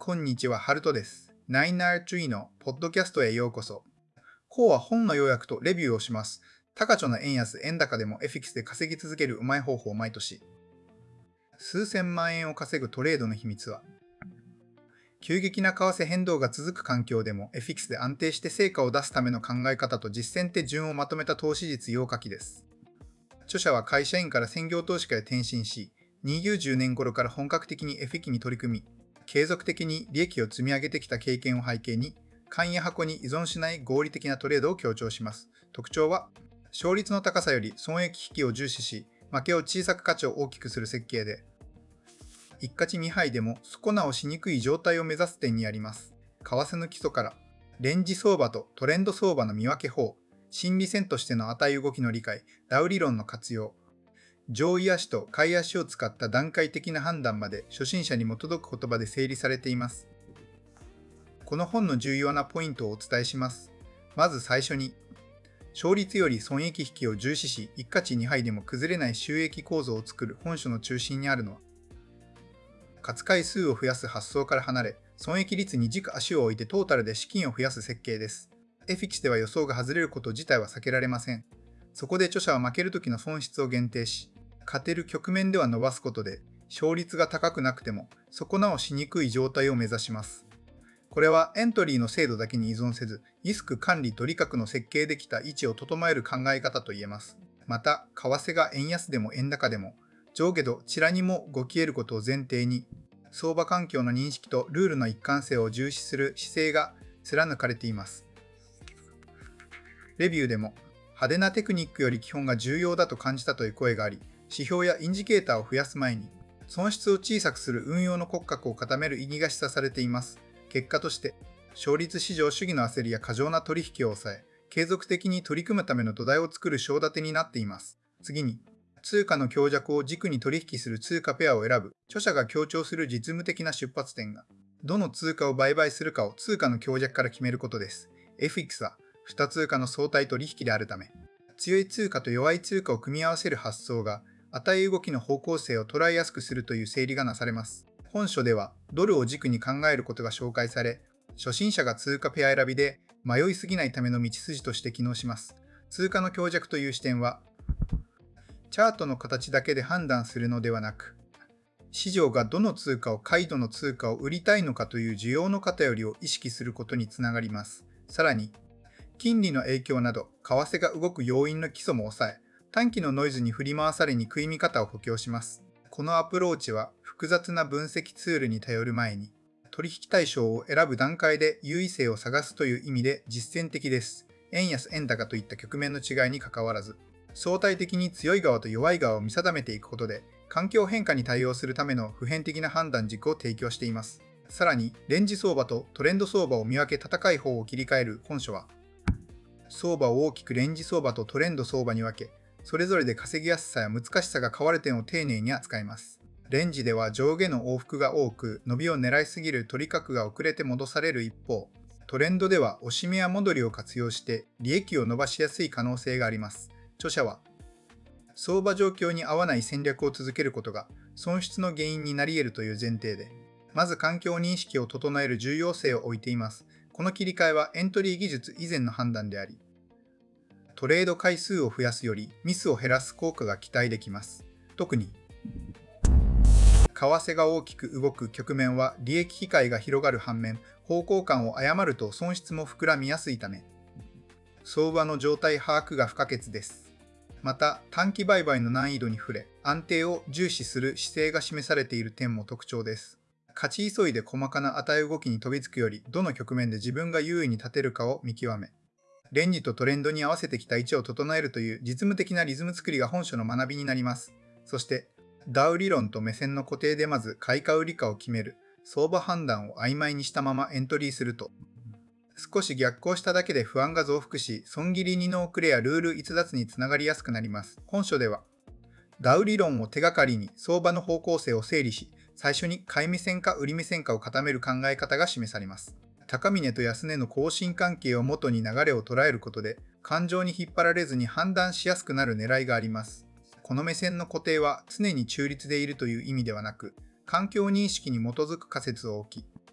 こんにちは、ハルトです。9R3のポッドキャストへようこそ。こうは本の要約とレビューをします。高値の円安、円高でもFXで稼ぎ続けるうまい方法を毎年。数千万円を稼ぐトレードの秘密は、急激な為替変動が続く環境でも FX で安定して成果を出すための考え方と実践手順をまとめた投資実用書きです。著者は会社員から専業投資家へ転身し、2010年頃から本格的に FX に取り組み、継続的に利益を積み上げてきた経験を背景に、勘や箱に依存しない合理的なトレードを強調します。特徴は、勝率の高さより損益引きを重視し、負けを小さく価値を大きくする設計で、一勝ち二敗でも底直しにくい状態を目指す点にあります。為替の基礎から、レンジ相場とトレンド相場の見分け法、心理戦としての値動きの理解、ダウ理論の活用、上位足と下位足を使った段階的な判断まで初心者にも届く言葉で整理されています。この本の重要なポイントをお伝えします。まず最初に、勝率より損益引きを重視し、一勝ち二敗でも崩れない収益構造を作る本書の中心にあるのは、勝つ回数を増やす発想から離れ、損益率に軸足を置いてトータルで資金を増やす設計です。FX では予想が外れること自体は避けられません。そこで著者は負ける時の損失を限定し、勝てる局面では伸ばすことで、勝率が高くなくても底直しにくい状態を目指します。これはエントリーの精度だけに依存せず、リスク管理と利確の設計できた位置を整える考え方と言えます。また、為替が円安でも円高でも、上下どちらにも動き得ることを前提に、相場環境の認識とルールの一貫性を重視する姿勢が貫かれています。レビューでも、派手なテクニックより基本が重要だと感じたという声があり、指標やインジケーターを増やす前に、損失を小さくする運用の骨格を固める意義が示唆されています。結果として、勝率至上主義の焦りや過剰な取引を抑え、継続的に取り組むための土台を作る章立てになっています。次に、通貨の強弱を軸に取引する通貨ペアを選ぶ、著者が強調する実務的な出発点が、どの通貨を売買するかを通貨の強弱から決めることです。FX は、2通貨の相対取引であるため、強い通貨と弱い通貨を組み合わせる発想が、値動きの方向性を捉えやすくするという整理がなされます。本書では、ドルを軸に考えることが紹介され、初心者が通貨ペア選びで迷いすぎないための道筋として機能します。通貨の強弱という視点は、チャートの形だけで判断するのではなく、市場がどの通貨を買いどの通貨を売りたいのかという需要の偏りを意識することにつながります。さらに、金利の影響など、為替が動く要因の基礎も抑え、短期のノイズに振り回されにくい見方を補強します。このアプローチは複雑な分析ツールに頼る前に、取引対象を選ぶ段階で優位性を探すという意味で実践的です。円安円高といった局面の違いにかかわらず、相対的に強い側と弱い側を見定めていくことで、環境変化に対応するための普遍的な判断軸を提供しています。さらに、レンジ相場とトレンド相場を見分け戦い方を切り替える本書は、相場を大きくレンジ相場とトレンド相場に分け、それぞれで稼ぎやすさや難しさが変わる点を丁寧に扱います。レンジでは上下の往復が多く、伸びを狙いすぎる取り角が遅れて戻される一方、トレンドでは押し目や戻りを活用して利益を伸ばしやすい可能性があります。著者は、相場状況に合わない戦略を続けることが損失の原因になり得るという前提で、まず環境認識を整える重要性を置いています。この切り替えはエントリー技術以前の判断であり、トレード回数を増やすよりミスを減らす効果が期待できます。特に、為替が大きく動く局面は利益機会が広がる反面、方向感を誤ると損失も膨らみやすいため、相場の状態把握が不可欠です。また、短期売買の難易度に触れ、安定を重視する姿勢が示されている点も特徴です。勝ち急いで細かな値動きに飛びつくより、どの局面で自分が優位に立てるかを見極め、レンジとトレンドに合わせてきた位置を整えるという実務的なリズム作りが本書の学びになります。そして、ダウ理論と目線の固定でまず買いか売りかを決める、相場判断を曖昧にしたままエントリーすると、少し逆行しただけで不安が増幅し、損切り2の遅れやルール逸脱につながりやすくなります。本書では、ダウ理論を手がかりに相場の方向性を整理し、最初に買い目線か売り目線かを固める考え方が示されます。高値と安値の交信関係を元に流れを捉えることで、感情に引っ張られずに判断しやすくなる狙いがあります。この目線の固定は常に中立でいるという意味ではなく、環境認識に基づく仮説を置き、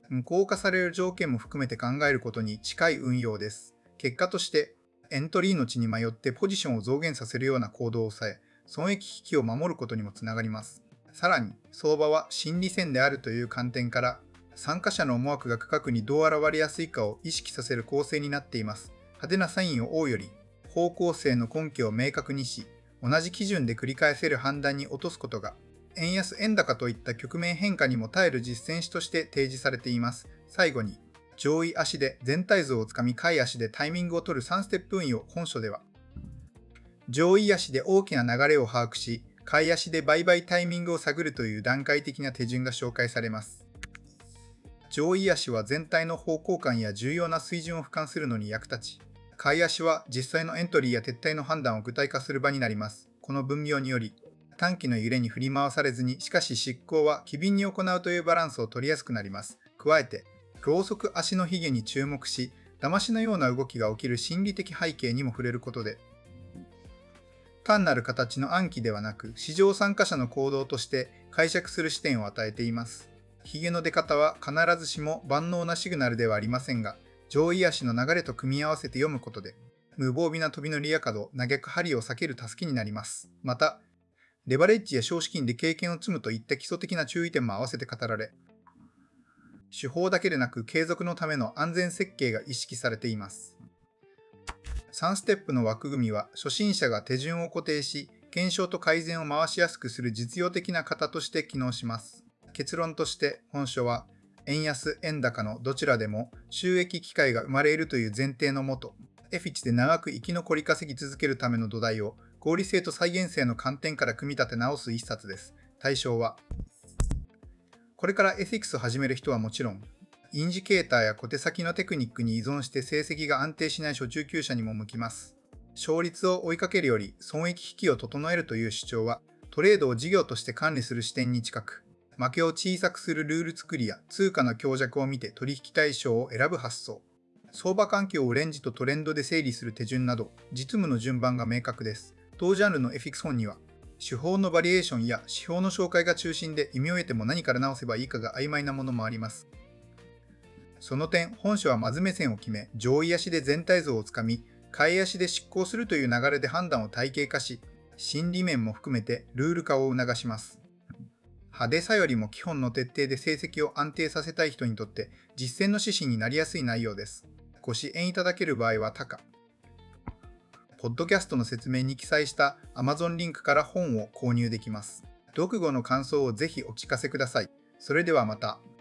無効化される条件も含めて考えることに近い運用です。結果として、エントリーの地に迷ってポジションを増減させるような行動を抑え、損益危機を守ることにもつながります。さらに、相場は心理戦であるという観点から、参加者の思惑が価格にどう現れやすいかを意識させる構成になっています。派手なサインを追うより、方向性の根拠を明確にし、同じ基準で繰り返せる判断に落とすことが、円安円高といった局面変化にも耐える実践手として提示されています。最後に、上位足で全体像をつかみ、下位足でタイミングを取る3ステップ運用。本書では、上位足で大きな流れを把握し、下位足で売買タイミングを探るという段階的な手順が紹介されます。上位足は全体の方向感や重要な水準を俯瞰するのに役立ち、下位足は実際のエントリーや撤退の判断を具体化する場になります。この分業により、短期の揺れに振り回されずに、しかし執行は機敏に行うというバランスを取りやすくなります。加えて、ロウソク足の髭に注目し、騙しのような動きが起きる心理的背景にも触れることで、単なる形の暗記ではなく、市場参加者の行動として解釈する視点を与えています。髭の出方は必ずしも万能なシグナルではありませんが、上位足の流れと組み合わせて読むことで、無防備な飛び乗りや角、嘆く針を避ける助けになります。また、レバレッジや少資金で経験を積むといった基礎的な注意点も合わせて語られ、手法だけでなく継続のための安全設計が意識されています。3ステップの枠組みは初心者が手順を固定し、検証と改善を回しやすくする実用的な型として機能します。結論として本書は、円安・円高のどちらでも収益機会が生まれるという前提のもと、FX で長く生き残り稼ぎ続けるための土台を合理性と再現性の観点から組み立て直す一冊です。対象は、これから FX を始める人はもちろん、インジケーターや小手先のテクニックに依存して成績が安定しない初中級者にも向きます。勝率を追いかけるより損益引きを整えるという主張は、トレードを事業として管理する視点に近く、負けを小さくするルール作りや通貨の強弱を見て取引対象を選ぶ発想、相場環境をレンジとトレンドで整理する手順など、実務の順番が明確です。同ジャンルの FX 本には、手法のバリエーションや指標の紹介が中心で意味を得ても何から直せばいいかが曖昧なものもあります。その点、本書はまず目線を決め、上位足で全体像をつかみ、下位足で執行するという流れで判断を体系化し、心理面も含めてルール化を促します。派手さよりも基本の徹底で成績を安定させたい人にとって実践の指針になりやすい内容です。ご支援いただける場合はポッドキャストの説明に記載した Amazon リンクから本を購入できます。読後の感想をぜひお聞かせください。それではまた。